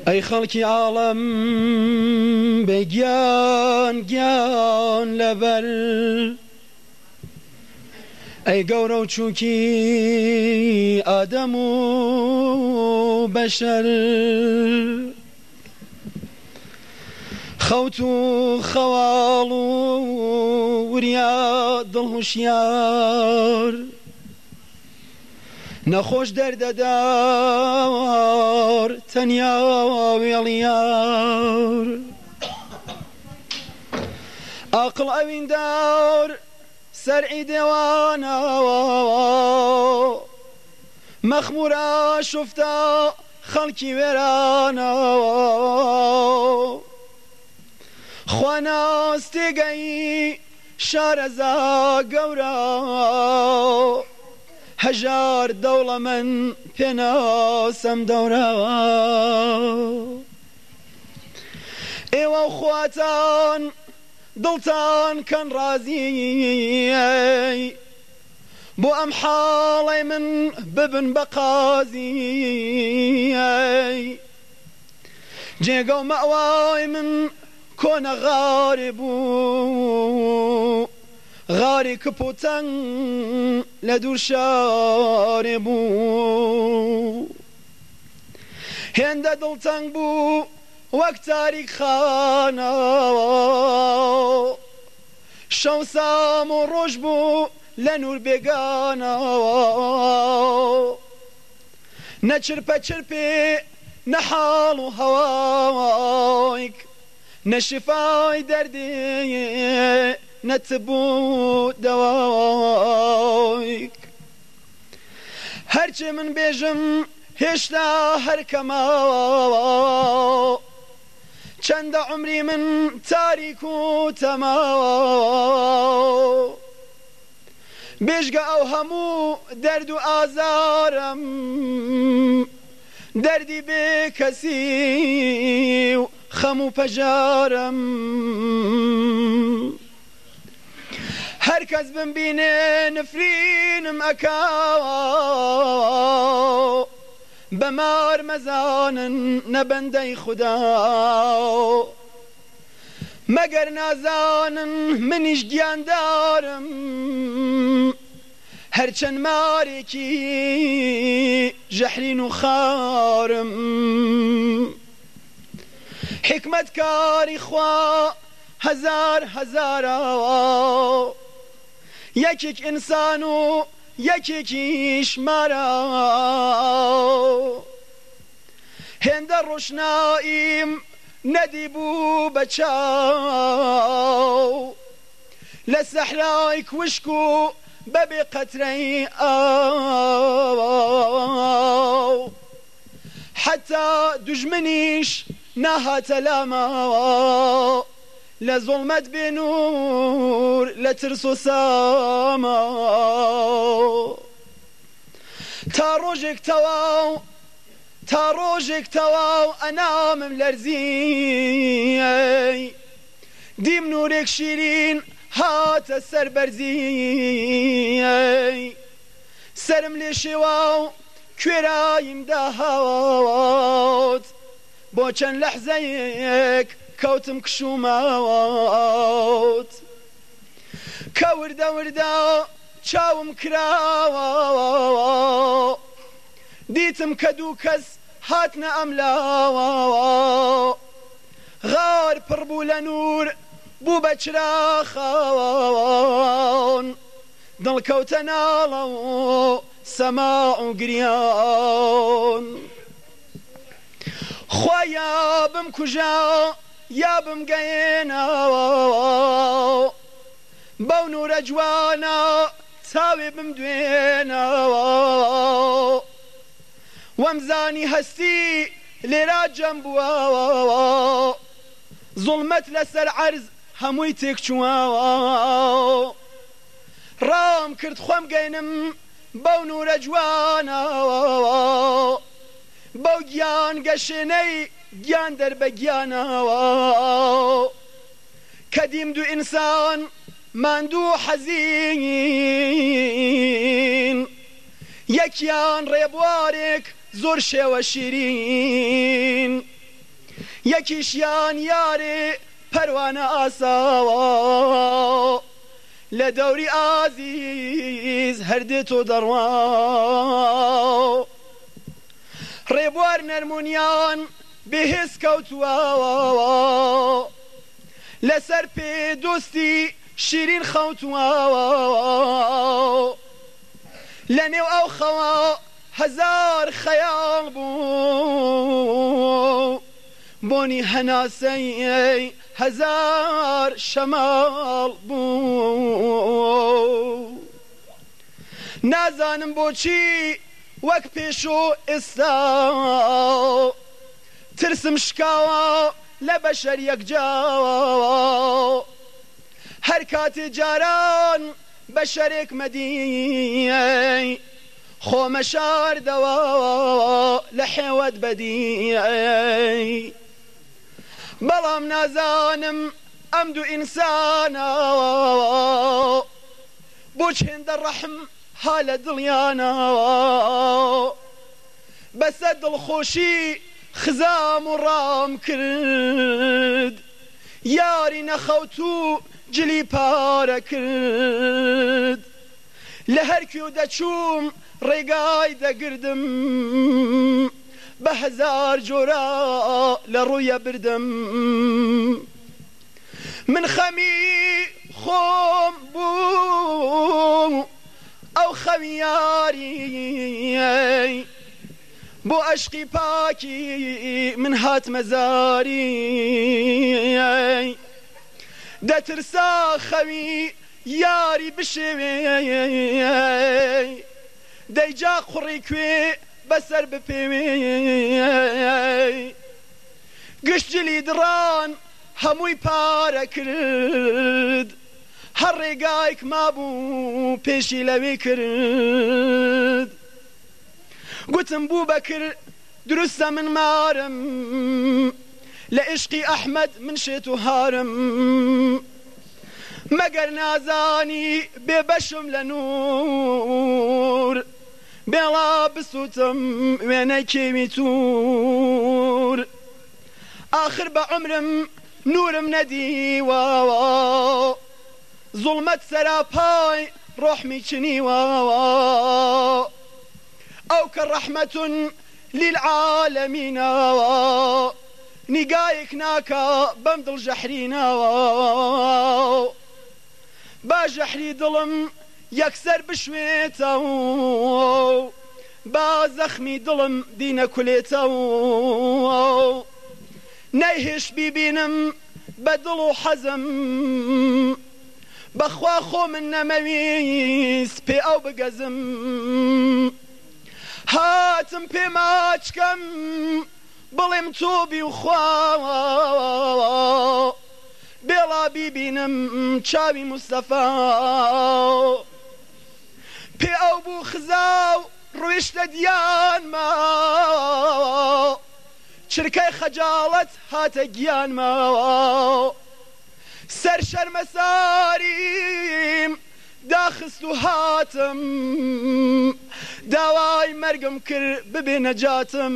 ئەی خەڵکی عاڵەم بێگیان گیان لەبەر ئەی گەورە و چووکی ئادەم و بەشەر خەوت و خەواڵ و وریا دڵهوشیار نەخۆش دەردەدار تەنیا وێڵیار عاقڵ ئەویندار سەرعی دێوانەوە مەخمورە شوفتە خەڵکی وێرانەوە خواناس تێگەی شارەزا گەورە هەژار دەوڵەمەند پێناسەم دەورەوە ئێوە خواتان دڵتان کەن ڕازی بۆ ئەم حاڵەی من ببن بە قازی جێگە و مەوای من کۆنە غاری بوو غاری کپوتەنگ لە دوور شارێ بوو هێندە دڵتەنگ بوو وەک تاریک خانە شەو سام و ڕۆژ بوو لە نور بێگانەوە نەچرپە چرپێ نەحاڵ و هەوایک نەشفای دەردێ نەتبوو دەوایک هەرچێ من بێژم هێشتا هەرکەماوە چەندە عمری من تاریک و تەماوە بێژگە ئەو هەموو دەرد و ئازارم دەردی بێ کەسی و خەم و پەژارم هەر کەس بمبینێ نفرینم ئەکاوە بەمار مەزانن نەبەندەی خودا مەگەر نازانن منیش گیاندارم هەرچەند مارێکی ژەحرین و خارم حکمت کاری خوا هەزار هەزارەوە یەکێک ئینسان و یەکێکیش مارە هێندە ڕۆشناییم نەدی بوو بە چاو لە سەحرای کوشک و بەبێ قەترەی ئاو حەتا دوژمنیش ناهاتە لاماوە لە زوڵمەت بێ نور لە ترس و ساما تا ڕۆژێک تەواو ئەنامم لەرزی دیم نورێک شیرین هاتە سەر بەرزی سرم لێ شێوا و کوێراییم داهاوت بۆ چەند لەحزەیەک کەوتم کشوماوت کە وردە وردە چاوم کراوە دیتم کە دوو کەس هاتنە ئەملاوە غار پڕ بوو لە نور بوو بە چراخەوەن دڵکەوتە ناڵە و سەما و گریان خوا یا بمکوژە یا بمگەێنەوە بەو نورە جوانە چاوێ بمدوێنەوە وەمزانی هەستی لێرا جەم بووەوە زوڵمەت لەسەر عەرز هەمووی تێکچووەوە ڕام کرد خۆم گەێنم بەو نورە جوانەوە بەو گیان گەشێنەی گیان دەربە گیانەوە کە دیم دوو ئینسان ماندوو حەزین یەکیان ڕێبوارێک زۆر شێوە شیرین یەکیشیان یارێ پەروانە ئاساوە لە دەوری ئازیز هەردێتۆ دەڕوا ڕێبوار نەرمونیان بێهێز کەوتووە لەسەر پێ دۆستی شیرین خەوتووە لە نێو ئەو خەوە هەزار خەیاڵ بوو بۆنی هەناسەی هەزار شەماڵ بوو نازانم بۆچی وەک پێشۆ ئێستا ترسم شکاوە لە بەشەر یەکجاوە هەر کاتێ جاران بەشەرێک مەدیەی خۆمە شاردەوە لە حێوەت بەدیەی بەڵام نازانم ئەم دوو ئینسانە بۆچ هێندە ڕەحم ها لە دڵیانەوە بەسەر دڵخۆشی خزام و ڕام کرد یاری نەخەوت و جلی پارە کرد لە هەر کوێ دەچووم ڕێگای دەگردم بە هەزار جۆرە لە ڕوویە بردم من خەمی خۆم بوو ئەو خەمی یاری بۆ عەشقی پاکی من هاتمە زاری دەترسا خەوی یاری بشێوێ دەیجا قوڕی کوێ بەسەر بپێوێ گشتجلی دڕان هەمووی پارە کرد هەر ڕێگایك مابوو پێشی لەوێ کرد گوتم بوو بەکر دروستە من مارم لە عشقی ئەحمەد من شێت و هارم مەگەر نازانی بێبەشم لە نور بێڵا بسووتم وێنەی کێوی توور آخر بە عمرم نورم نەدیوەوە زوڵمەت سەراپای ڕۆحمی چنیوەوە ئەو کە ڕەحمەتون لیلعالەمینەوە نیگایەک ناکە بەم دڵ ژەحرینەوە با ژەحری دڵم یەکسەر بشوێتەوە با زەخمی دڵم دینە کولێتەوە نەیهێش بیبینم بە دڵ و حەزم بەخوا خۆ من نەمەویست پێ ئەو بگەزم هاتم پێماچکەم بڵێم تۆ بی و خوا بێڵا بیبینم چاوی مستەفا پێ ئەو بوو خزا و ڕویشتە دیانما چرکەی خەجاڵەت هاتە گیانماوە سەر شەرمەساریم داخست و هاتم داوای مەرگم کرد ببێ نەجاتم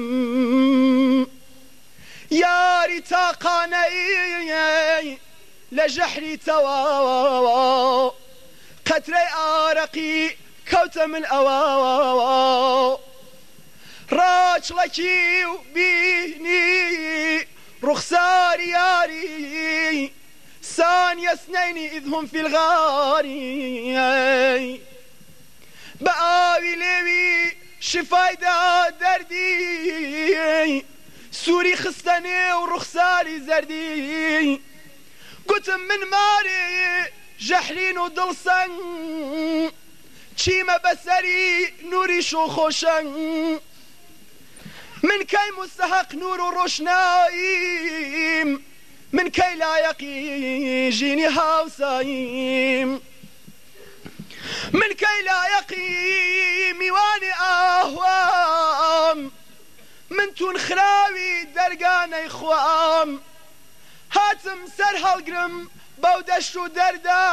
یاری تاقانەی لە ژەحری تەواوە قەترەی ئارەقی کەوتە من ئەوە ڕاچڵەکی و بینی ڕوخساری یاری ثانية اثنين إذ هم في الغار بآوي ليوي شفاي دا دردي سوري خستني ورخساري زردي قتم من ماري جحرين ودلسن چيما بسري نوري شو خوشن من كي مستحق نور وروشنايم من كي لا يقيجيني هاوسايم من كي لا يقيمي واني اهوام من تون خراوي درقاني خوام هاتم سر هالقرم بودشتو دردا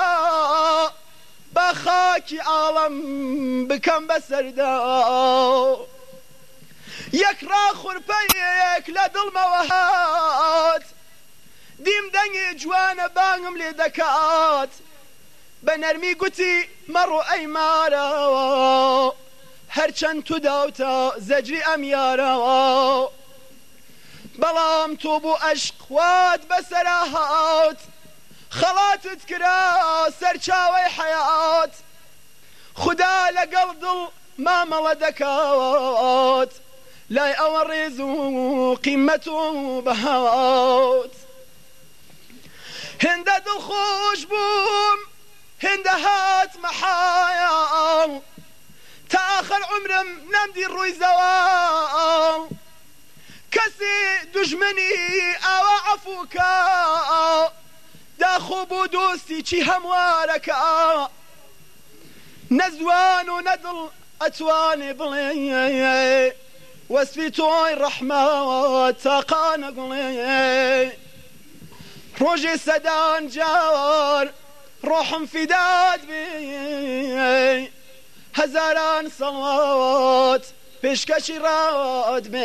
بخاكي عالم بكم بسردا يكرا خربيك شەوێک لە دڵمەوە هات دیم دەنگی جوانە بانگم لێ دەکات بە نەرمی گوتی مەڕۆ ئەی مارەوە هەرچەند تو داوتە زەجری ئەم یارەوە بەڵام تۆ بۆ عەشقوات بەسەرا هات خەڵاتت کرا سەرچاوەی حەیات خدا لەگەڵ دڵ مامەڵە دەکات لای ئەوە ڕێز و قیمەت و بەهات هێندە دڵخۆش بووم هێندە هات مەحایاڵ تا ئاخر عمرم نەمدی ڕووی زەواڵ کەسی دوژمنی ئاوا عەفووکە داخۆ بۆ دۆستی چی هەموارەکە نەزوان و نەدڵ ئەتوانێ بڵێ وەسفی تۆی ڕەحمەت تاقانە گوڵێ ڕۆژێ سەدان جار ڕۆحم فیدات بێ هەزاران سەڵات پێشکەشی ڕات بێ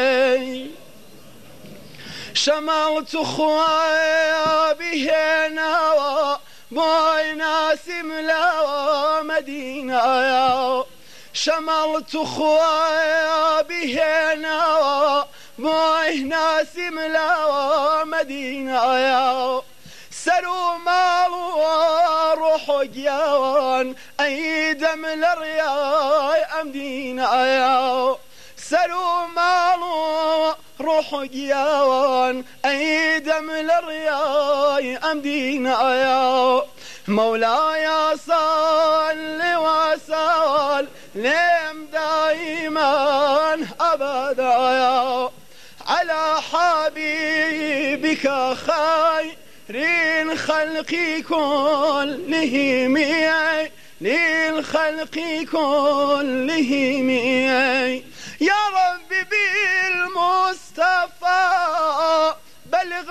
شەماڵت و خوایە بیهێناوە بۆی ناسیم لەوە مەدینایە شەماڵت و خوایە بیهێناوە بۆی ناسیم لەوە مەدینایە سەر و ماڵ و ڕۆح و گیاوان ئەیدەم لە ڕیای ئەم دینایە سەر و ماڵ و ڕۆح و گیاوان ئەیدەم لە ڕیای ئەم دینایە مەولایە سەڵ وەسەڵ لێم دایمەن ئەبەدایە على حبيبك خير الخلق كلهم للخلق كلهم يا رب بالمصطفى بلغ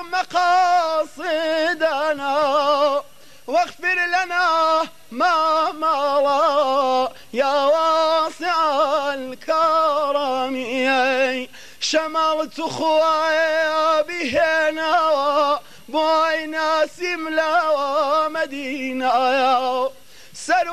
مقاصدنا واغفر لنا ما مضى يا واسع الكرم شملت خوايا بهنا بوي ناسم لا مدينة